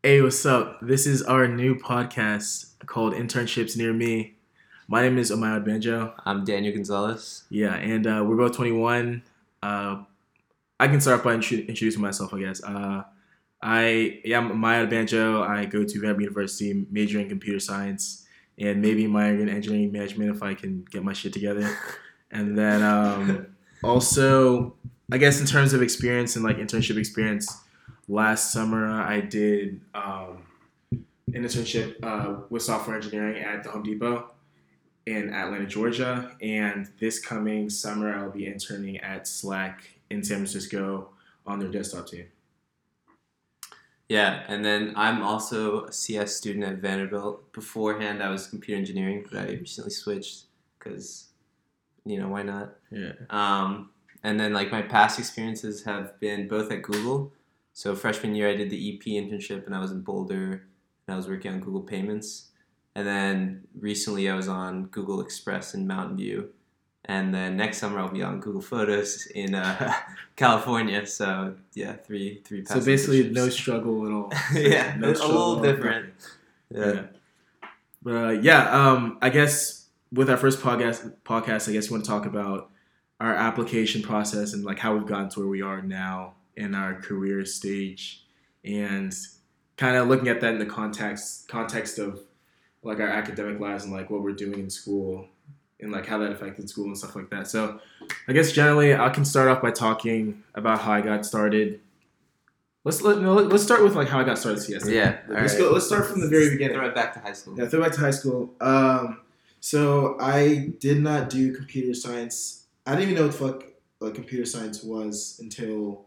Hey, what's up? This is our new podcast called Internships Near Me. My name is Omayad Banjo. I'm Daniel Gonzalez. Yeah, and we're both 21. I can start by introducing myself, I guess. I'm Omayad Banjo. I go to Vanderbilt University, majoring in computer science, and maybe minor in engineering management if I can get my shit together. And then also, I guess in terms of experience and like internship experience, last summer I did an internship with software engineering at the Home Depot in Atlanta, Georgia. And this coming summer I'll be interning at Slack in San Francisco on their desktop team. Yeah, and then I'm also a CS student at Vanderbilt. Beforehand, I was computer engineering, but I recently switched because, why not? Yeah. And then like my past experiences have been both at Google. So freshman year, I did the EP internship, and I was in Boulder, and I was working on Google Payments. And then recently, I was on Google Express in Mountain View. And then next summer, I'll be on Google Photos in California. So yeah, three past. So basically, internships. no struggle at all. Yeah, No it's a little different. Yeah. But I guess with our first podcast, I guess we want to talk about our application process and like how we've gotten to where we are now in our career stage, and kind of looking at that in the context of like our academic lives and like what we're doing in school and like how that affected school and stuff like that. So I guess generally I can start off by talking about how I got started. Let's start with like how I got started CS. Yeah. Let's start from the very beginning. Throw it back to high school. Yeah, throw back to high school. So I did not do computer science. I didn't even know what the fuck like computer science was until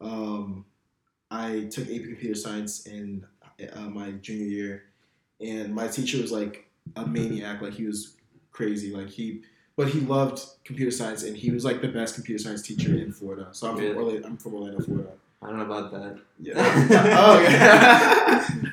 I took AP Computer Science in my junior year, and my teacher was like a maniac. Like he was crazy. But he loved computer science, and he was like the best computer science teacher in Florida. So I'm from Orlando, Florida. I don't know about that. Yeah. Oh yeah.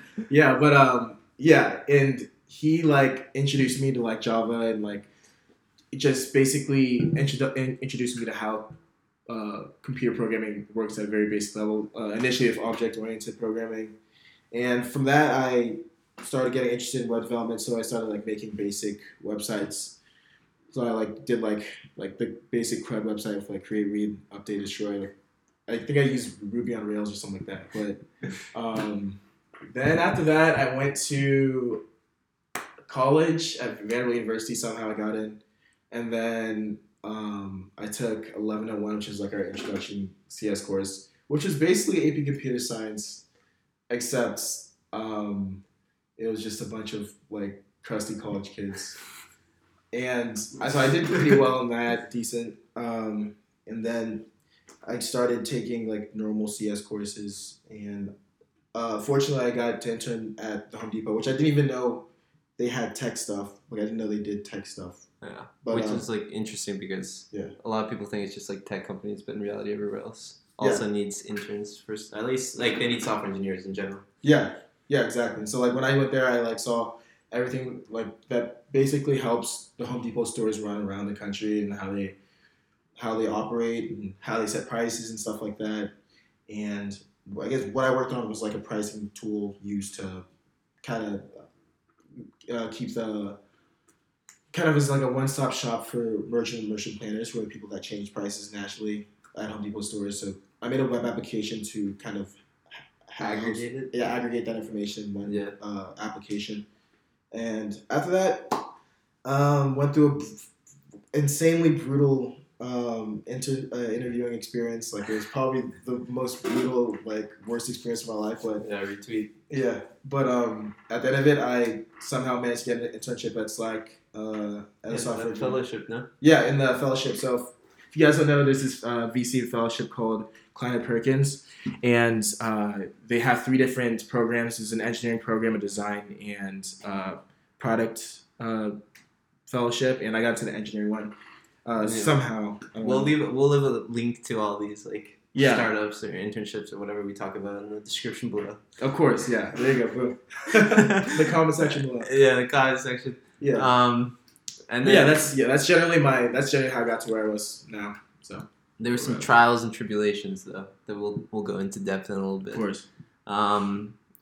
Yeah, and he like introduced me to like Java and like just basically introduced me to how computer programming works at a very basic level. Initially with object-oriented programming, and from that I started getting interested in web development. So I started like making basic websites. So I like did like the basic CRUD website with like create, read, update, destroy. Like I think I used Ruby on Rails or something like that. But then after that I went to college at Vanderbilt University. Somehow I got in, and then I took 1101, which is like our introduction CS course, which is basically AP Computer Science, except it was just a bunch of like crusty college kids, and so I did pretty well in that, decent. And then I started taking like normal CS courses, and fortunately I got to intern at the Home Depot, which I didn't even know they had tech stuff. Like I didn't know they did tech stuff. Yeah, but, which is like interesting because a lot of people think it's just like tech companies, but in reality, everywhere else also needs interns first. At least like they need software engineers in general. Yeah, exactly. So like when I went there, I like saw everything like that basically helps the Home Depot stores run around the country and how they operate and how they set prices and stuff like that. And I guess what I worked on was like a pricing tool used to kind of keep the kind of as like a one-stop shop for merchant planners for people that change prices naturally at Home Depot stores. So I made a web application to kind of aggregate that information in one application. And after that, went through a insanely brutal interviewing experience. Like it was probably the most brutal, like worst experience of my life. But retweet. Yeah, but at the end of it, I somehow managed to get an internship at Slack as a software engineer. Fellowship, no? Yeah, in the fellowship. So if you guys don't know, there's this VC fellowship called Kleiner Perkins, and they have 3 different programs. There's an engineering program, a design, and product fellowship, and I got to the engineering one somehow. We'll leave a link to all these like startups or internships or whatever we talk about in the description below. Of course, yeah. There you go, boom. The comment section below. Yeah, the comment section. Yeah. And then that's generally how I got to where I was now. So there were some trials and tribulations though that we'll go into depth in a little bit. Of course.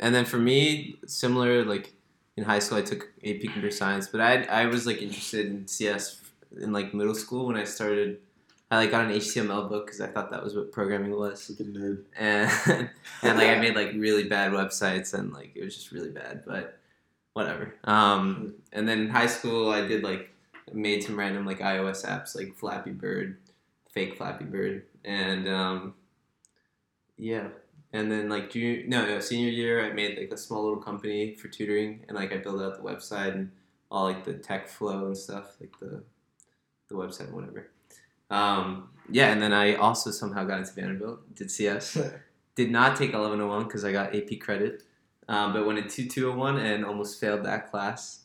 And then for me, similar, like in high school, I took AP Computer Science, but I was like interested in CS in like middle school when I started. I like got an HTML book because I thought that was what programming was. Freaking nerd. And and like I made like really bad websites and like it was just really bad, but whatever. And then in high school, I did like made some random like iOS apps like Flappy Bird, fake Flappy Bird, and yeah. And then like senior year, I made like a small little company for tutoring, and like I built out the website and all like the tech flow and stuff, like the website and whatever. Yeah, and then I also somehow got into Vanderbilt, did CS. Did not take 1101 because I got AP credit, but went in 2201 and almost failed that class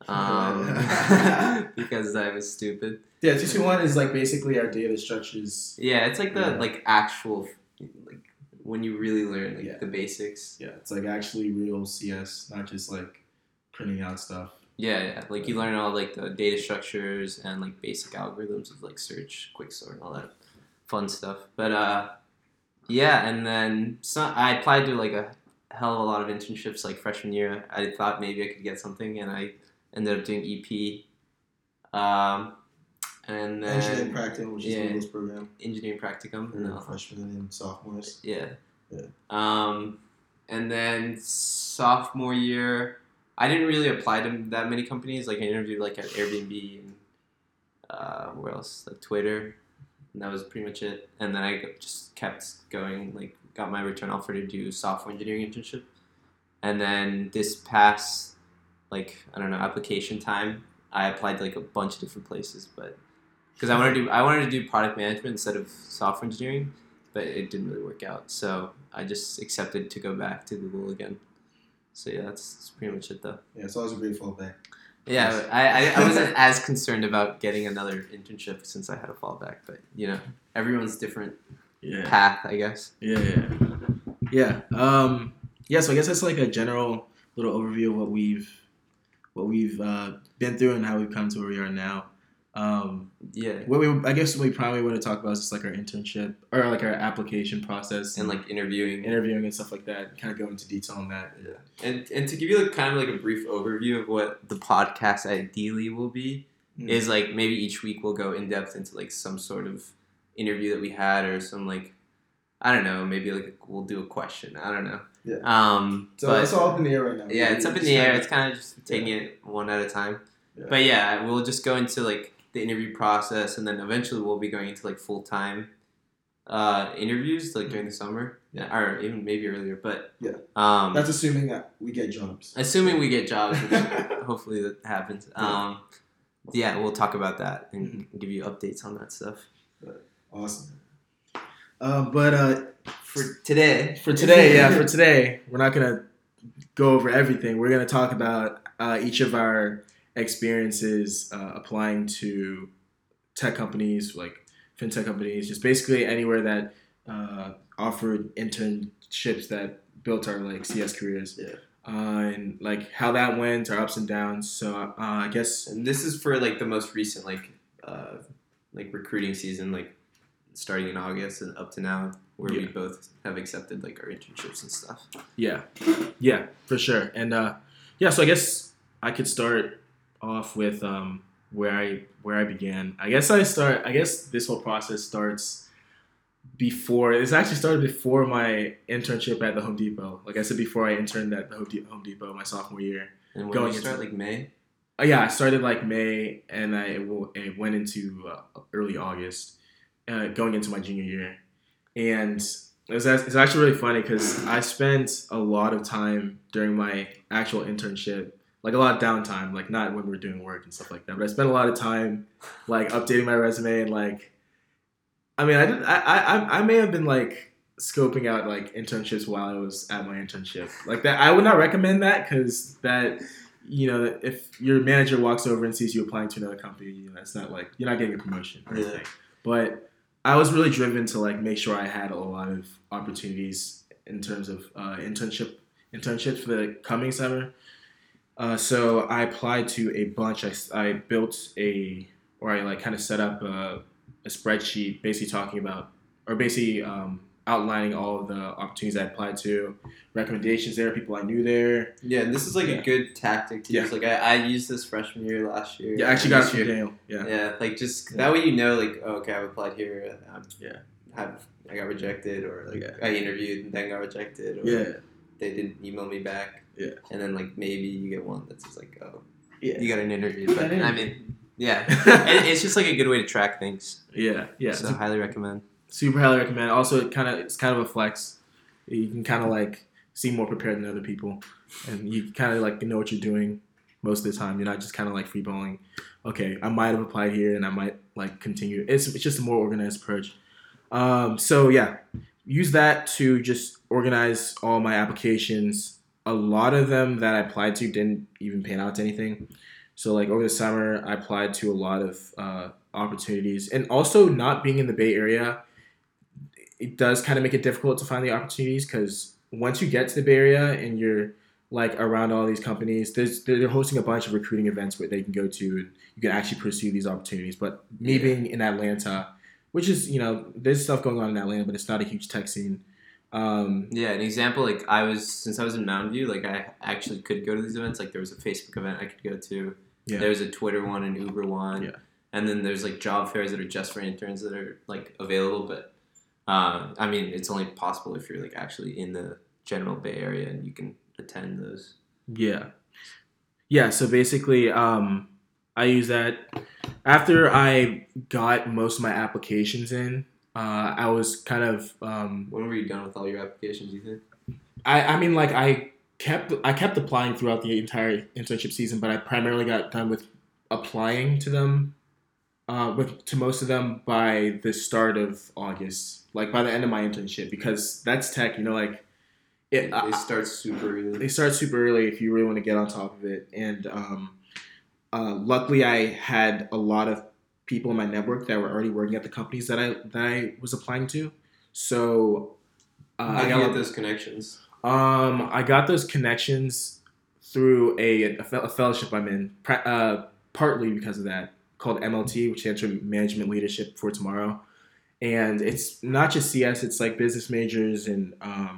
because I was stupid. Yeah, 221 is like basically our data structures. Yeah, it's like the like actual like when you really learn like the basics. Yeah, it's like actually real CS, not just like printing out stuff. Yeah, like you learn all like the data structures and like basic algorithms of like search, quicksort, and all that fun stuff. But yeah, and then I applied to like a hell of a lot of internships like freshman year. I thought maybe I could get something, and I ended up doing EP. And then engineering practicum, which is Google's program. Engineering practicum. No. Freshmen and sophomores. Yeah. And then sophomore year, I didn't really apply to that many companies. Like I interviewed like at Airbnb and where else? Like Twitter. And that was pretty much it. And then I just kept going, like got my return offer to do software engineering internship. And then this past, like, I don't know, application time, I applied to like a bunch of different places, but because I wanted to do product management instead of software engineering, but it didn't really work out. So I just accepted to go back to Google again. So yeah, that's pretty much it though. Yeah, it's always a great fallback. Yeah, I wasn't as concerned about getting another internship since I had a fallback, but you know, everyone's different path, I guess. Yeah. So I guess that's like a general little overview of what we've been through and how we've come to where we are now. I guess what we probably want to talk about is just like our internship or like our application process and like interviewing and stuff like that. Kind of go into detail on that. Yeah. And to give you like kind of like a brief overview of what the podcast ideally will be is like maybe each week we'll go in depth into like some sort of interview that we had or some like I don't know, maybe like we'll do a question. I don't know. Yeah. So it's all up in the air right now. Yeah, it's up in the air. It's kind of just taking it one at a time. Yeah. But yeah, we'll just go into like the interview process, and then eventually we'll be going into like full-time interviews like during the summer, or even maybe earlier. But that's assuming that we get jobs. Assuming we get jobs, which hopefully that happens. Yeah, we'll talk about that and give you updates on that stuff. Awesome. But for today, we're not gonna go over everything. We're gonna talk about each of our experiences applying to tech companies, like fintech companies, just basically anywhere that offered internships that built our like CS careers. Yeah. And like how that went, our ups and downs. So I guess, and this is for like the most recent like recruiting season, like starting in August and up to now, where we both have accepted like our internships and stuff. Yeah, for sure. And so I guess I could start off with where I began. I guess this whole process starts before. It's actually started before my internship at the Home Depot. Like I said before, I interned at the Home Depot my sophomore year. And when did you start, like May? I started like May, and I went into early August, going into my junior year. And it's actually really funny because I spent a lot of time during my actual internship, like a lot of downtime, like not when we were doing work and stuff like that, but I spent a lot of time like updating my resume and like, I mean, I may have been like scoping out like internships while I was at my internship. Like that, I would not recommend that because that, you know, if your manager walks over and sees you applying to another company, you know, that's not like, you're not getting a promotion or anything. But I was really driven to like make sure I had a lot of opportunities in terms of internships for the coming summer. So I applied to a bunch. I built I like kind of set up a spreadsheet basically talking about, or basically outlining all of the opportunities I applied to, recommendations there, people I knew there. Yeah, and this is like a good tactic to use. Like I used this freshman year last year. Yeah, I actually got it from Daniel. Yeah. Yeah, like just that way you know, like, oh, okay, I've applied here. I got rejected, or like I interviewed and then got rejected, or they didn't email me back. Yeah. And then like maybe you get one that's just like, oh, you got an interview. But I mean, yeah, it's just like a good way to track things. Yeah. So highly recommend. Super highly recommend. Also, it's kind of a flex. You can kind of like seem more prepared than other people, and you kind of like know what you're doing most of the time. You're not just kind of like freeballing. Okay, I might have applied here, and I might like continue. It's just a more organized approach. So yeah, use that to just organize all my applications. A lot of them that I applied to didn't even pan out to anything. So like over the summer, I applied to a lot of opportunities, and also not being in the Bay Area, it does kind of make it difficult to find the opportunities, because once you get to the Bay Area and you're like around all these companies, they're hosting a bunch of recruiting events where they can go to, and you can actually pursue these opportunities. But me being in Atlanta, which is, there's stuff going on in Atlanta, but it's not a huge tech scene. An example, like since I was in Mountain View, like I actually could go to these events. Like there was a Facebook event I could go to. Yeah. There's a Twitter one, an Uber one. Yeah. And then there's like job fairs that are just for interns that are like available. But I mean, it's only possible if you're like actually in the general Bay Area and you can attend those. Yeah. Yeah. So basically, I use that after I got most of my applications in. I was kind of. When were you done with all your applications, you think? I mean, like I kept applying throughout the entire internship season, but I primarily got done with applying to them, to most of them by the start of August, like by the end of my internship, because that's tech, like. They start super early. They start super early if you really want to get on top of it, and luckily I had a lot of people in my network that were already working at the companies that I was applying to. So how did you get those connections? I got those connections through a fellowship I'm in, partly because of that, called MLT, which stands for Management Leadership for Tomorrow. And it's not just CS, it's like business majors and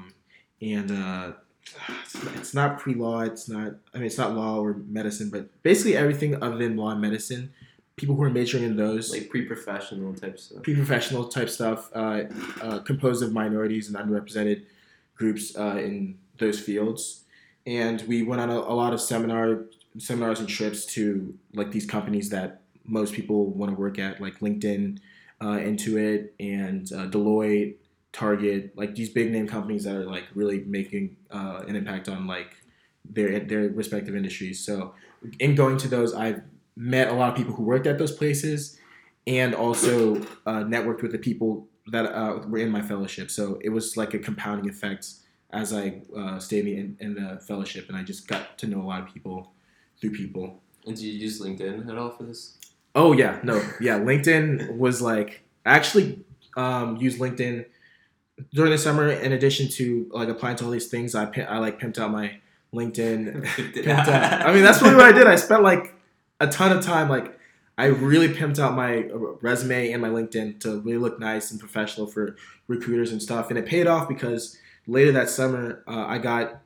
it's not pre-law, it's not law or medicine, but basically everything other than law and medicine. People who are majoring in those. Like pre-professional type stuff. Composed of minorities and underrepresented groups in those fields. And we went on a lot of seminars and trips to like these companies that most people want to work at, like LinkedIn, Intuit, and Deloitte, Target, like these big name companies that are like really making an impact on like their respective industries. So in going to those, I've met a lot of people who worked at those places, and also networked with the people that were in my fellowship. So it was like a compounding effect as I stayed in the fellowship, and I just got to know a lot of people through people. And did you use LinkedIn at all for this? Oh yeah, no, yeah. LinkedIn was like, I actually used LinkedIn during the summer. In addition to like applying to all these things, I like pimped out my LinkedIn. I mean, that's really what I did. I spent like a ton of time, like I really pimped out my resume and my LinkedIn to really look nice and professional for recruiters and stuff. And it paid off because later that summer, I got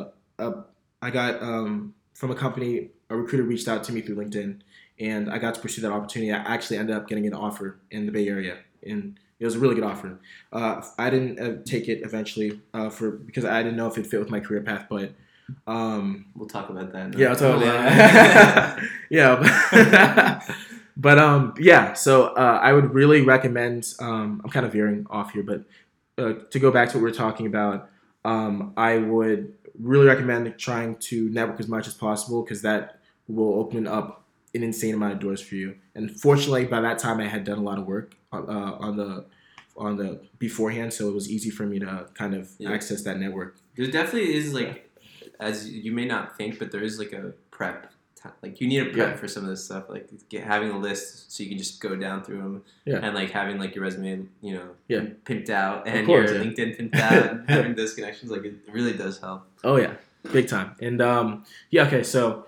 from a company, a recruiter reached out to me through LinkedIn, and I got to pursue that opportunity. I actually ended up getting an offer in the Bay Area, and it was a really good offer. I didn't take it eventually because I didn't know if it fit with my career path, but we'll talk about that. Yeah, I'll talk about that. Yeah, but yeah. So I would really recommend. I'm kind of veering off here, but to go back to what we were talking about, I would really recommend trying to network as much as possible, because that will open up an insane amount of doors for you. And fortunately, by that time, I had done a lot of work on the beforehand, so it was easy for me to kind of access that network. There definitely is like, as you may not think, but there is like a prep. Like you need a prep for some of this stuff, like having a list so you can just go down through them, and like having like your resume, pimped out, and your LinkedIn pimped out, and having those connections, like it really does help. Oh yeah, big time. And okay, so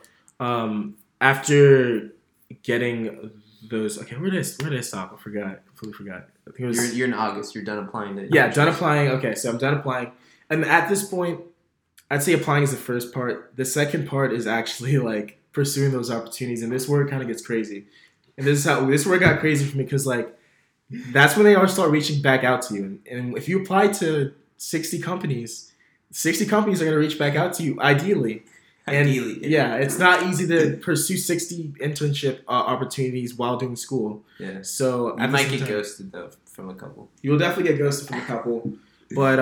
after getting those, where did I stop? I completely forgot. I think it was. You're in August. You're done applying to. Yeah, done applying. Okay, so I'm done applying, and at this point, I'd say applying is the first part. The second part is actually like pursuing those opportunities, and this word kind of gets crazy. And this word got crazy for me because like that's when they all start reaching back out to you. And if you apply to 60 companies, 60 companies are going to reach back out to you ideally. And yeah, it's not easy to pursue 60 internship opportunities while doing school. Yeah. So you might get ghosted though from a couple. You will definitely get ghosted from a couple, but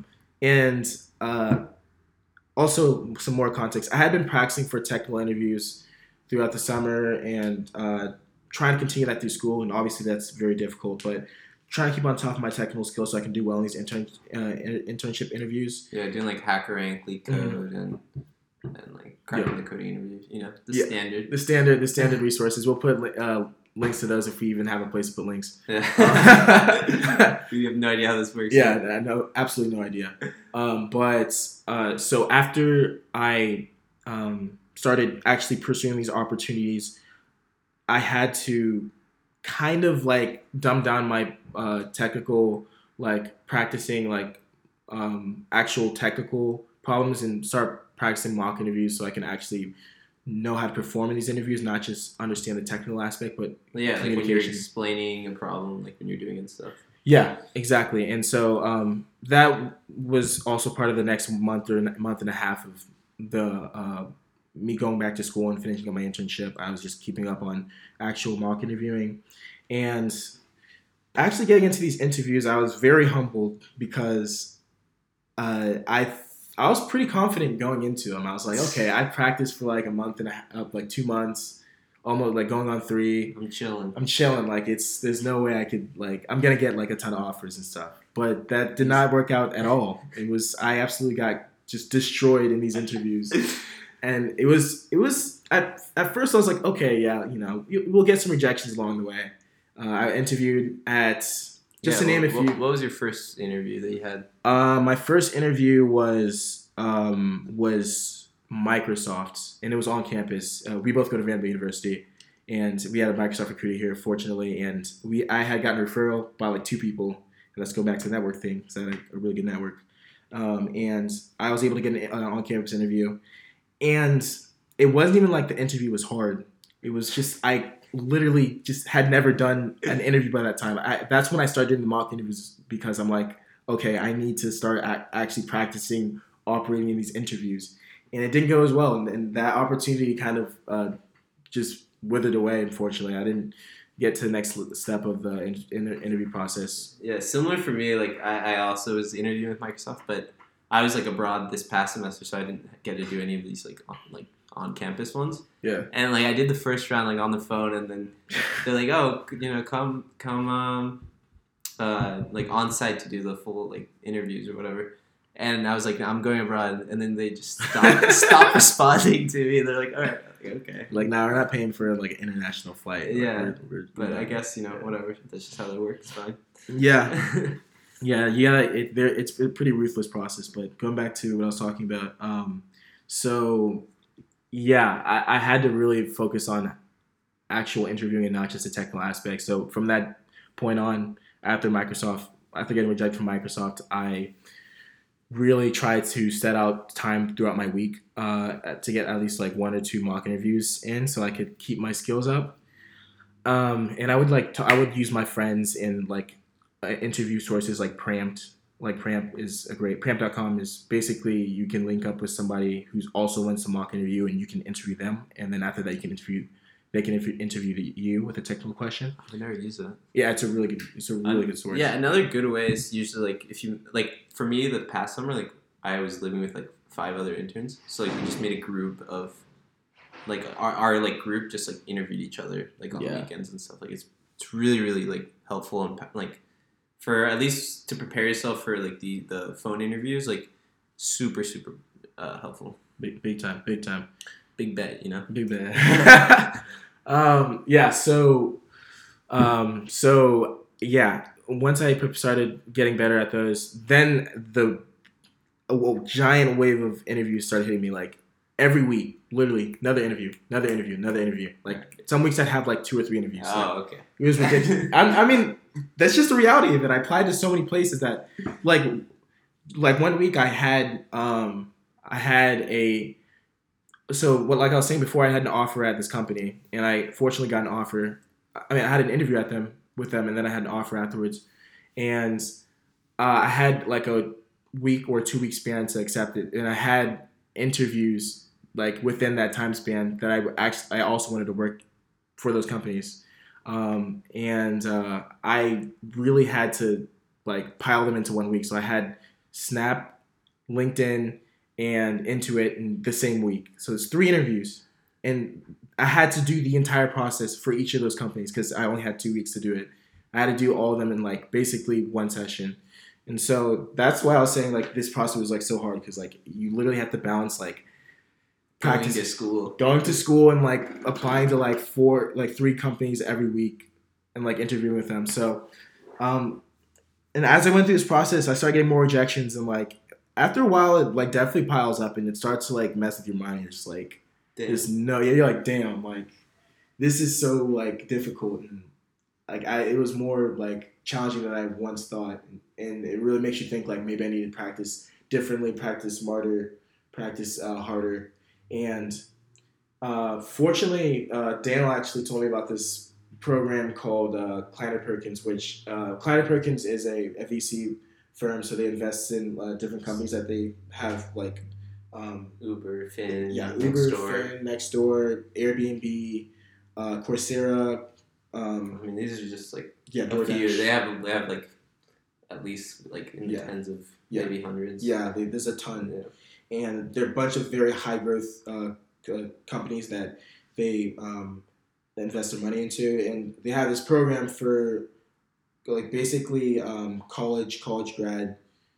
also some more context. I had been practicing for technical interviews throughout the summer and trying to continue that through school, and obviously that's very difficult, but trying to keep on top of my technical skills so I can do well in these internship interviews. Yeah, doing like HackerRank, LeetCode, and like cracking the coding interviews. You know, the standard resources. We'll put links to those if we even have a place to put links. Yeah. We have no idea how this works. Yeah, no, absolutely no idea. So after I started actually pursuing these opportunities, I had to kind of like dumb down my technical, like practicing like actual technical problems and start practicing mock interviews so I can actually know how to perform in these interviews, not just understand the technical aspect, but yeah, like when you're explaining a problem, like when you're doing it and stuff. Yeah, exactly. And so that was also part of the next month or month and a half of the me going back to school and finishing up my internship. I was just keeping up on actual mock interviewing. And actually getting into these interviews, I was very humbled because I was pretty confident going into them. I was like, okay, I practiced for like a month and a half, like 2 months, almost like going on 3. I'm chilling. Like there's no way I could like, I'm going to get like a ton of offers and stuff. But that did not work out at all. I absolutely got just destroyed in these interviews. And it was at first I was like, okay, yeah, you know, we'll get some rejections along the way. I interviewed at to name a few. What was your first interview that you had? My first interview was Microsoft, and it was on campus. We both go to Vanderbilt University, and we had a Microsoft recruiter here, fortunately. And I had gotten a referral by like 2 people. Let's go back to the network thing, because I had a really good network. And I was able to get an on-campus interview. And it wasn't even like the interview was hard. It was just, I literally just had never done an interview by that time. That's when I started doing the mock interviews, because I'm like, okay, I need to start actually practicing operating in these interviews. And it didn't go as well. And that opportunity kind of just withered away, unfortunately. I didn't get to the next step of the interview process. Yeah, similar for me. Like I also was interviewing with Microsoft, but I was like abroad this past semester, so I didn't get to do any of these like on campus ones. Yeah. And like I did the first round like on the phone, and then they're like, oh, you know, come like on site to do the full like interviews or whatever. And I was like, I'm going abroad, and then they just stopped responding to me. They're like, all right, okay. Like, now we're not paying for like an international flight. Yeah, but I guess, you know, whatever. That's just how they work. It's fine. Yeah. Yeah, it's a pretty ruthless process. But going back to what I was talking about, so yeah, I had to really focus on actual interviewing and not just the technical aspect. So from that point on, after getting rejected from Microsoft, I really tried to set out time throughout my week to get at least like 1 or 2 mock interviews in, so I could keep my skills up. And I would use my friends in like interview sources like Pramped. Like Prampt.com is basically, you can link up with somebody who's also wants a mock interview, and you can interview them, and then after that they can interview you with a technical question. I never used that. Yeah, it's a really good source. Yeah, another good way is usually like if you like, for me the past summer, like I was living with like 5 other interns, so like we just made a group of like our like group just like interviewed each other like on the weekends and stuff. Like it's really really like helpful, and like for at least to prepare yourself for like the phone interviews, like super helpful. Big time. Big bet, you know. Big bet. Yeah. So yeah. Once I started getting better at those, then a giant wave of interviews started hitting me like every week, literally another interview. Like some weeks I'd have like 2 or 3 interviews. Oh, okay. It was ridiculous. I mean, that's just the reality of it. I applied to so many places that, like 1 week I had like I was saying before, I had an offer at this company, and I fortunately got an offer. I mean, I had an interview with them, and then I had an offer afterwards, and I had like a week or 2 week span to accept it, and I had interviews like within that time span that I also wanted to work for those companies, and I really had to like pile them into 1 week. So I had Snap, LinkedIn, and Intuit in the same week. So it's 3 interviews, and I had to do the entire process for each of those companies because I only had 2 weeks to do it. I had to do all of them in like basically one session. And so that's why I was saying like this process was like so hard because like you literally have to balance like practice, going to school and like applying to like 3 companies every week and like interviewing with them. So, and as I went through this process, I started getting more rejections, and like after a while, it like definitely piles up and it starts to like mess with your mind. You're just like, you're like, damn, like this is so like difficult, and like it was more like challenging than I once thought, and it really makes you think like maybe I need to practice differently, practice smarter, practice harder. And fortunately, Daniel actually told me about this program called Kleiner Perkins, which Kleiner Perkins is a VC firm, so they invest in different companies that they have like Uber, Finn, Nextdoor, Airbnb, Coursera. I mean, these are just like a few. They have like at least like in the tens of maybe hundreds. Yeah, there's a ton, and they're a bunch of very high growth companies that they invest their money into, and they have this program for like basically college grad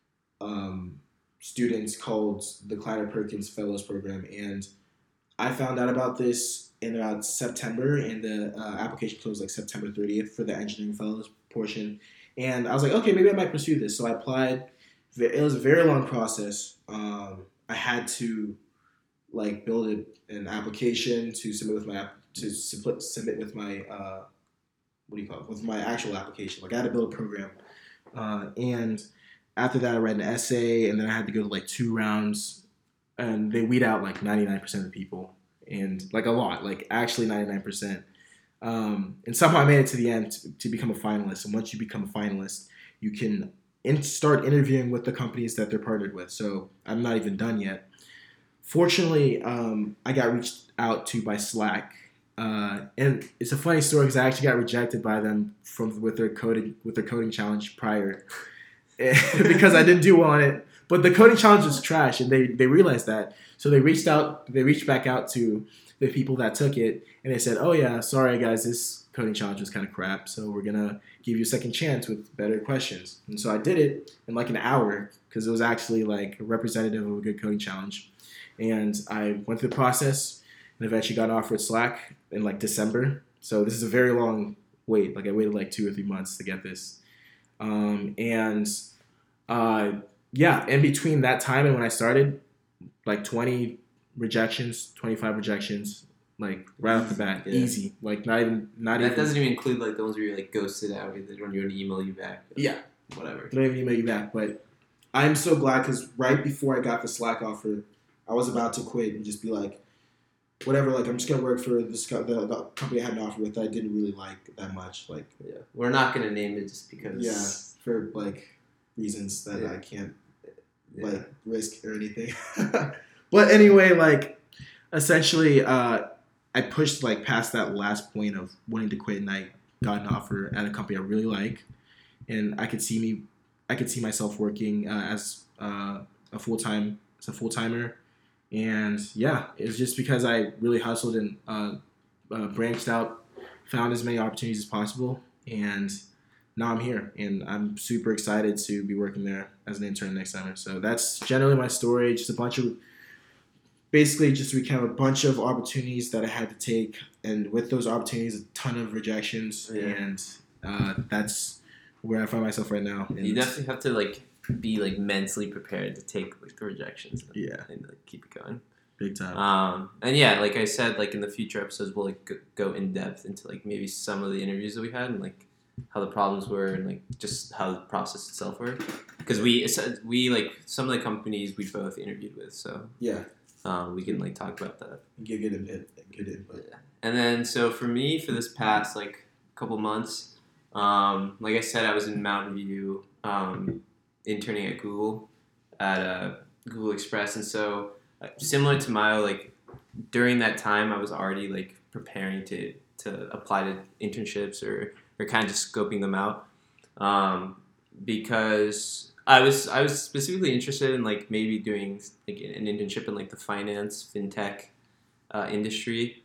students called the Kleiner Perkins Fellows Program, and I found out about this in about September, and the application closed like September 30th for the engineering fellows portion, and I was like, okay, maybe I might pursue this. So I applied. It was a very long process. I had to like build an application to submit with my with my actual application. Like I had to build a program, and after that I read an essay, and then I had to go to like 2 rounds, and they weed out like 99% of the people, and like a lot, like actually 99%. And somehow I made it to the end to become a finalist. And once you become a finalist, you can start interviewing with the companies that they're partnered with. So I'm not even done yet. Fortunately, I got reached out to by Slack. And it's a funny story because I actually got rejected by them with their coding challenge prior because I didn't do well on it. But the coding challenge was trash, and they realized that. So they reached back out to the people that took it, and they said, "Oh yeah, sorry guys, this coding challenge was kind of crap. So we're gonna give you a second chance with better questions." And so I did it in like an hour because it was actually like representative of a good coding challenge. And I went through the process and eventually got an offer at Slack in like December. So this is a very long wait. Like I waited like 2 or 3 months to get this. Yeah, in between that time and when I started, like 20 rejections, 25 rejections, like right off the bat, easy. Like not even. That doesn't even include like the ones where you're like ghosted out, they don't even email you back. Yeah, whatever. They don't even email you back. But I'm so glad because right before I got the Slack offer, I was about to quit and just be like, whatever. Like I'm just gonna work for the company I had an offer with that I didn't really like that much. Like we're not gonna name it just because for like reasons that I can't like risk or anything. But anyway, like essentially, I pushed like past that last point of wanting to quit, and I got an offer at a company I really like, and I could see myself working as a full-timer, and it's just because I really hustled and branched out, found as many opportunities as possible, and now I'm here, and I'm super excited to be working there as an intern next summer. So that's generally my story. Just basically just recount a bunch of opportunities that I had to take, and with those opportunities, a ton of rejections, and that's where I find myself right now. And you definitely have to like be like mentally prepared to take like the rejections, and like keep it going. Big time. And yeah, like I said, like in the future episodes, we'll like go in depth into like maybe some of the interviews that we had and like how the problems were and like just how the process itself worked. Because we like some of the companies we both interviewed with, so yeah, we can like talk about that. Good input. Yeah. And then so for me, for this past like couple months, like I said, I was in Mountain View, interning at Google, at Google Express, and so similar to Milo, like during that time, I was already like preparing to apply to internships or kind of just scoping them out, because I was specifically interested in like maybe doing like an internship in like the finance fintech industry.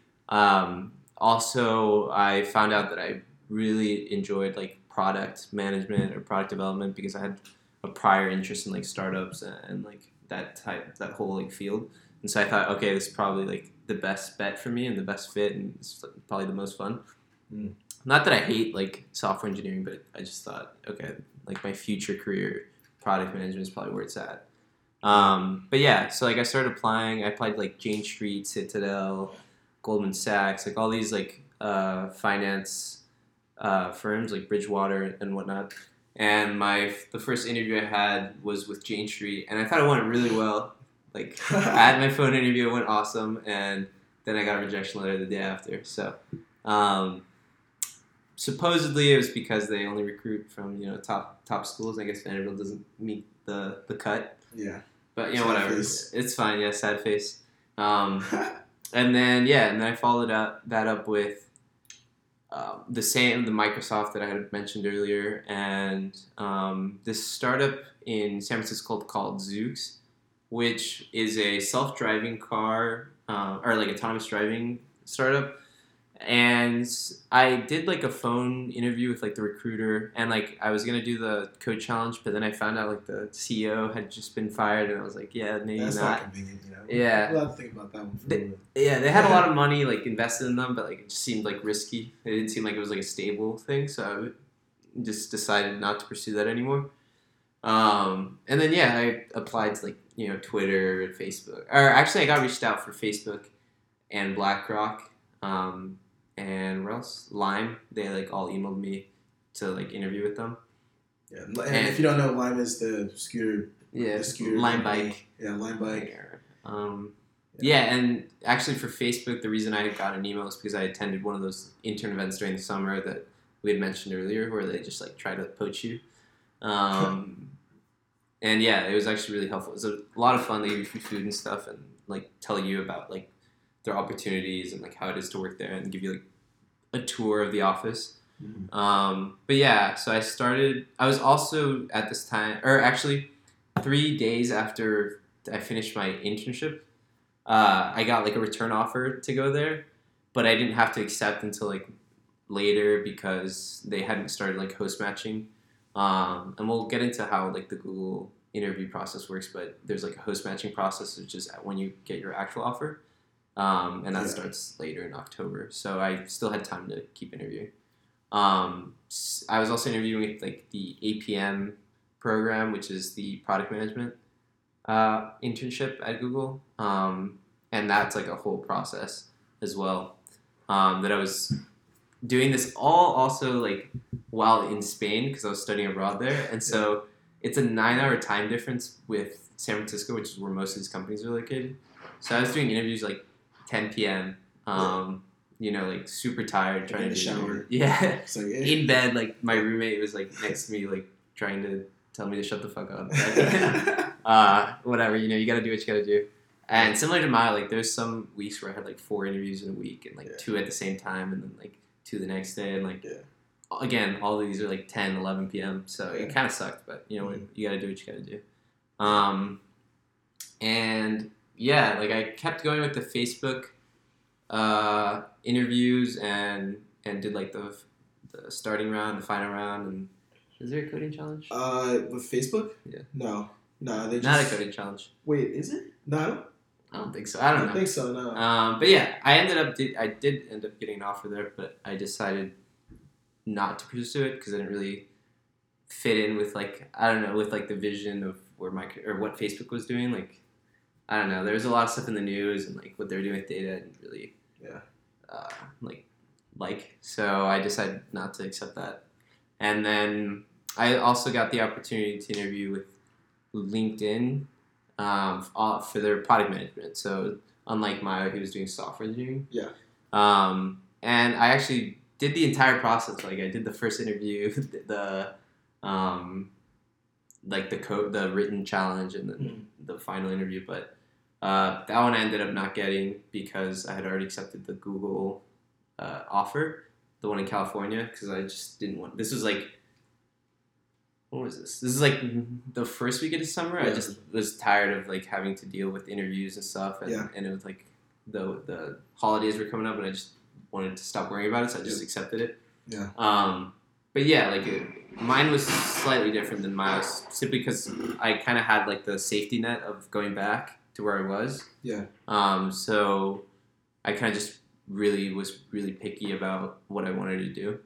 Also, I found out that I really enjoyed like product management or product development because I had a prior interest in like startups and like that whole like field. And so I thought, okay, this is probably like the best bet for me and the best fit, and it's probably the most fun. Not that I hate like software engineering, but I just thought, okay, like my future career, product management is probably where it's at. But yeah, so like I started applying. I applied to, like Jane Street, Citadel, Goldman Sachs, like all these like finance firms like Bridgewater and whatnot. And the first interview I had was with Jane Street, and I thought it went really well. Like I had my phone interview, it went awesome, and then I got a rejection letter the day after. So supposedly it was because they only recruit from top schools. I guess Vanderbilt doesn't meet the cut. Yeah. But sad whatever. Face. It's fine. Yeah, sad face. And then I followed that up with the Microsoft that I had mentioned earlier, and this startup in San Francisco called Zoox, which is a self-driving car or like autonomous driving startup. And I did like a phone interview with like the recruiter, and like I was gonna do the code challenge, but then I found out like the CEO had just been fired, and I was like, yeah, maybe That's not. Convenient, Yeah. We'll have to think about that one for a little bit. Yeah, they had a lot of money like invested in them, but like it just seemed like risky. It didn't seem like it was like a stable thing, so I just decided not to pursue that anymore. And then I applied to like Twitter and Facebook, or actually I got reached out for Facebook and BlackRock. And where else? Lime. They like all emailed me to like interview with them. Yeah, and if you don't know, Lime is the scooter. Yeah, the scooter Lime bike. Yeah, Lime bike. Yeah, and actually for Facebook, the reason I got an email is because I attended one of those intern events during the summer that we had mentioned earlier, where they just like try to poach you. And yeah, it was actually really helpful. It was a lot of fun. They give you free food and stuff, and like tell you about like their opportunities and like how it is to work there, and give you like a tour of the office. But yeah, so I was also at this time, or actually 3 days after I finished my internship, I got like a return offer to go there, but I didn't have to accept until like later because they hadn't started like host matching. And we'll get into how like the Google interview process works, but there's like a host matching process, which is when you get your actual offer. And that starts later in October. So I still had time to keep interviewing. I was also interviewing with like the APM program, which is the product management internship at Google. And that's like a whole process as well. That I was doing this all also like while in Spain because I was studying abroad there. And so it's a 9-hour time difference with San Francisco, which is where most of these companies are located. So I was doing interviews like 10 p.m. Like super tired, trying to shower. Yeah, So, in bed. Like my roommate was like next to me, like trying to tell me to shut the fuck up. Whatever, you gotta do what you gotta do. And similar to my there's some weeks where I had like 4 interviews in a week and like 2 at the same time, and then like 2 the next day, and like again, all of these are like 10, 11 p.m. So it kind of sucked, but you gotta do what you gotta do. And yeah, like I kept going with the Facebook interviews and did like the starting round, the final round, and is there a coding challenge? With Facebook? Yeah. No, they just... Not a coding challenge. Wait, is it? No, I don't think so. I don't know. think so. No. But yeah, I did end up getting an offer there, but I decided not to pursue it because I didn't really fit in with with like the vision of where what Facebook was doing. Like, I don't know. There was a lot of stuff in the news and like what they were doing with data, I didn't really uh, like. So I decided not to accept that. And then I also got the opportunity to interview with LinkedIn for their product management. So unlike Mayo, he was doing software engineering. Yeah. And I actually did the entire process. Like I did the first interview, the the written challenge, and then the final interview. But that one I ended up not getting because I had already accepted the Google offer, the one in California, because I just didn't want. This was like, what was this? This is like the first week of the summer. I just was tired of like having to deal with interviews and stuff, and it was like the holidays were coming up, and I just wanted to stop worrying about it, so I just accepted it. Yeah. But yeah, like mine was slightly different than Miles, simply because I kind of had like the safety net of going back to where I was. Yeah. So I kind of just was really picky about what I wanted to do.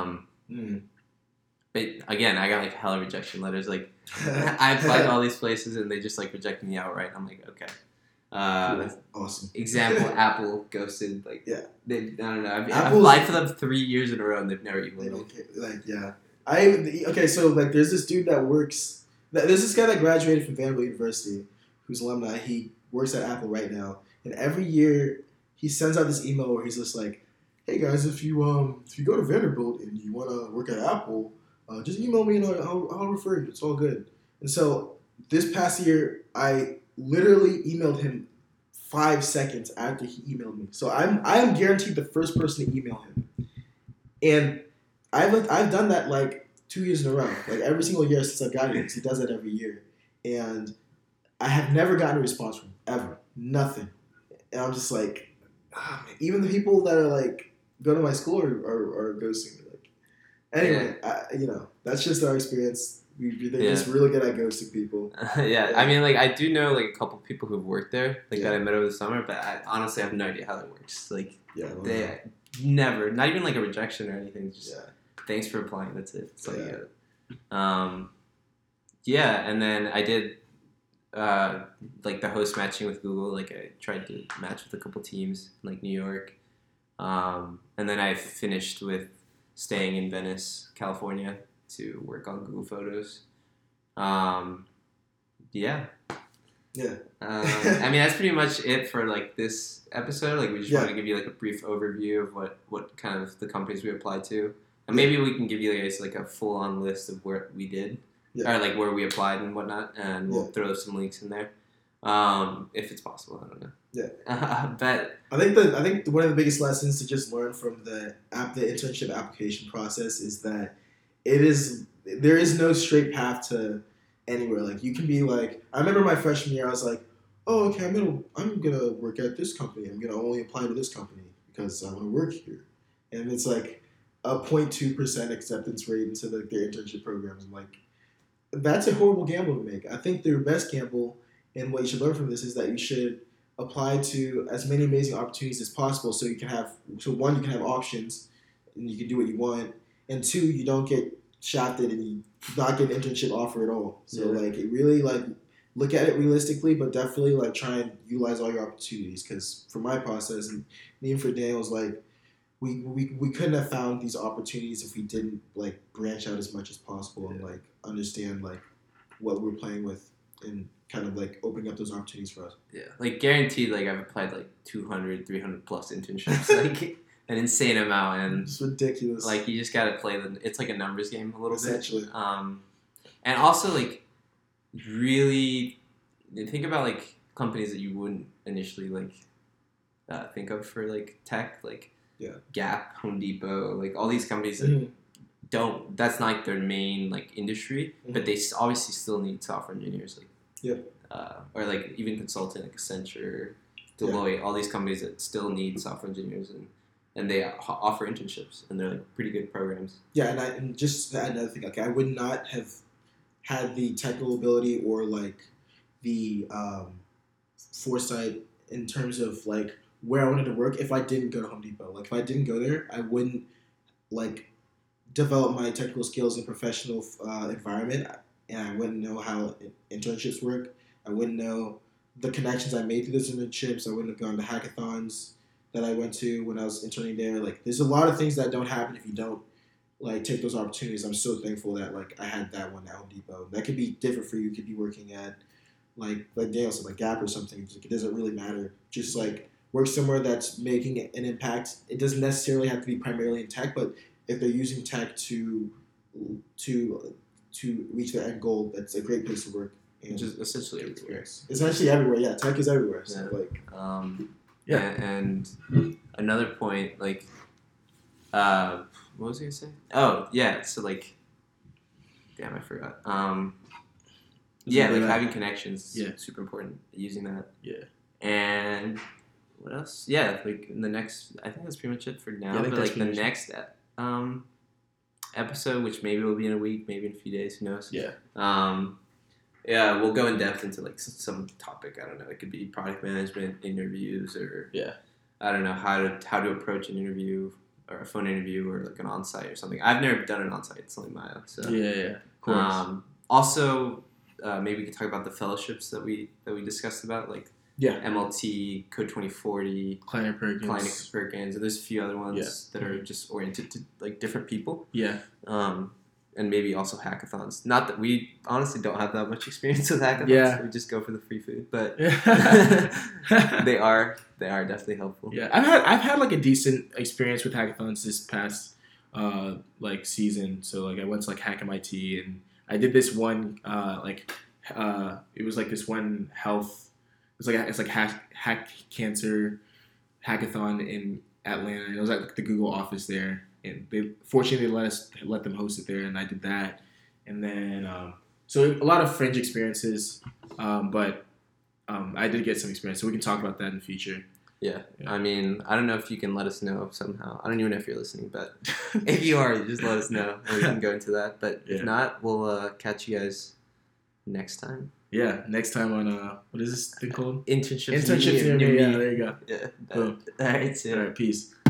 But again, I got like hella rejection letters. Like I applied to all these places and they just like rejected me outright. I'm like, okay. Awesome. Example: Apple ghosted. Like, yeah, I don't know. I've applied for them 3 years in a row and they've never emailed me. Like, yeah. Okay, so like, there's this dude that works. There's this guy that graduated from Vanderbilt University, who's alumni. He works at Apple right now, and every year he sends out this email where he's just like, "Hey guys, if you go to Vanderbilt and you want to work at Apple, just email me and I'll refer you. It's all good." And so this past year, I literally emailed him 5 seconds after he emailed me. So I am guaranteed the first person to email him. And I've done that like 2 years in a row. Like every single year since I've gotten it, because he does that every year. And I have never gotten a response from him, ever. Nothing. And I'm just like, man. Even the people that are like go to my school are ghosting me. Like, anyway, that's just our experience. They're just really good at ghosting people. I mean, like, I do know, like, a couple people who've worked there, like, that I met over the summer, but I honestly have no idea how that works. Like, they never, not even, like, a rejection or anything, just, thanks for applying, that's it. So, and then I did, like, the host matching with Google. Like, I tried to match with a couple teams in, like, New York. And then I finished with staying in Venice, California, to work on Google Photos. I mean, that's pretty much it for like this episode. Like, we just want to give you like a brief overview of what kind of the companies we applied to, and maybe we can give you guys like a full on list of where we did, or like where we applied and whatnot, and we'll throw some links in there, if it's possible. I don't know. But I think one of the biggest lessons to just learn from the internship application process is that there is no straight path to anywhere. Like, you can be like, I remember my freshman year, I was like, oh, okay, I'm gonna work at this company. I'm gonna only apply to this company because I want to work here. And it's like a 0.2% acceptance rate into their internship programs. I'm like, that's a horrible gamble to make. I think the best gamble, and what you should learn from this, is that you should apply to as many amazing opportunities as possible, so you can have options and you can do what you want. And 2, you don't get shafted and you not get an internship offer at all. So like, it really, like, look at it realistically, but definitely like try and utilize all your opportunities. Because for my process, and even for Daniel's, like, we couldn't have found these opportunities if we didn't like branch out as much as possible and like understand like what we're playing with and kind of like opening up those opportunities for us. Yeah, like guaranteed, like I've applied like 200, 300 plus internships. Like, an insane amount, and it's ridiculous. Like, you just gotta play it's like a numbers game a little Essentially. bit. And also like really think about like companies that you wouldn't initially like think of for like tech, like Gap, Home Depot, like all these companies that that's not like their main like industry, but they obviously still need software engineers, like or like even consulting, like Accenture, Deloitte, all these companies that still need software engineers, and they offer internships, and they're like pretty good programs. Yeah, and just another thing, okay, I would not have had the technical ability or like the foresight in terms of like where I wanted to work if I didn't go to Home Depot. Like, if I didn't go there, I wouldn't like develop my technical skills in a professional environment, and I wouldn't know how internships work. I wouldn't know the connections I made through those internships. I wouldn't have gone to hackathons that I went to when I was interning there. Like, there's a lot of things that don't happen if you don't like take those opportunities. I'm so thankful that like I had that one at Home Depot. That could be different for you. You could be working at like Dale said, like Gap or something. It doesn't really matter. Just like work somewhere that's making an impact. It doesn't necessarily have to be primarily in tech, but if they're using tech to reach their end goal, that's a great place to work. And Just essentially everywhere. It's actually everywhere. Yeah, tech is everywhere. So Yeah. like, Yeah, and another point, like, what was I gonna say? Oh, yeah. So like, damn, I forgot. Yeah, like having connections is super important. Using that. Yeah. And what else? Yeah, like in the next, I think that's pretty much it for now. But like the next episode, which maybe will be in a week, maybe in a few days, who knows? Yeah. Yeah, we'll go in depth into like some topic. I don't know. It could be product management, interviews, or I don't know how to approach an interview or a phone interview or like an on-site or something. I've never done an on-site. It's only Maya. So Of course. Also, maybe we could talk about the fellowships that we discussed about, like MLT, Code 2040, Kleiner Perkins. and there's a few other ones that are just oriented to like different people. Yeah. And maybe also hackathons. Not that we honestly don't have that much experience with hackathons. Yeah. We just go for the free food, but they are definitely helpful. Yeah, I've had like a decent experience with hackathons this past like season. So like I went to like Hack MIT and I did this one it was like this one health. It's like hack cancer hackathon in Atlanta. And it was at like, the Google office there, and they fortunately let them host it there, and I did that. And then so a lot of fringe experiences, but I did get some experience, so we can talk about that in the future. Yeah. I mean, I don't know if you can let us know somehow. I don't even know if you're listening, but if you are, just let us know, and we can go into that. But if not, we'll catch you guys next time. Yeah, next time on what is this thing called? Internships. Internships near me. Yeah, there you go. Yeah. Boom. All right. See ya. All right, peace.